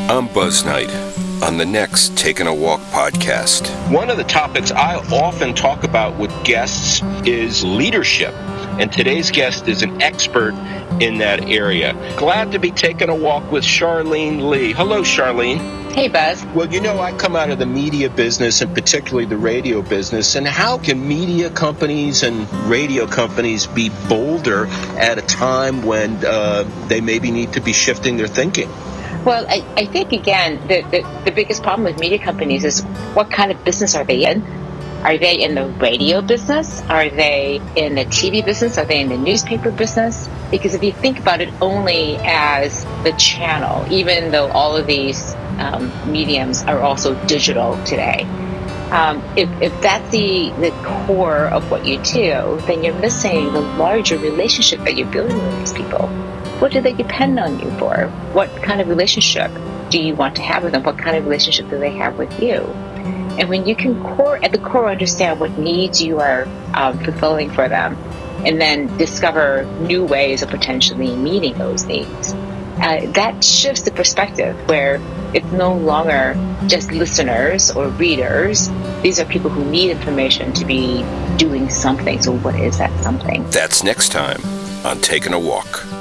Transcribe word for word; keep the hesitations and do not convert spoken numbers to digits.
I'm Buzz Knight on the next Taking a Walk podcast. One of the topics I often talk about with guests is leadership, and today's guest is an expert in that area. Glad to be taking a walk with Charlene Lee. Hello, Charlene. Hey, Buzz. Well, you know, I come out of the media business, and particularly the radio business, and how can media companies and radio companies be bolder at a time when uh, they maybe need to be shifting their thinking? Well, I, I think, again, the, the, the biggest problem with media companies is what kind of business are they in? Are they in the radio business? Are they in the T V business? Are they in the newspaper business? Because if you think about it only as the channel, even though all of these um, mediums are also digital today, um, if, if that's the, the core of what you do, then you're missing the larger relationship that you're building with these people. What do they depend on you for? What kind of relationship do you want to have with them? What kind of relationship do they have with you? And when you can core at the core understand what needs you are um, fulfilling for them, and then discover new ways of potentially meeting those needs, uh, that shifts the perspective where it's no longer just listeners or readers. These are people who need information to be doing something. So what is that something? That's next time on Taking a Walk.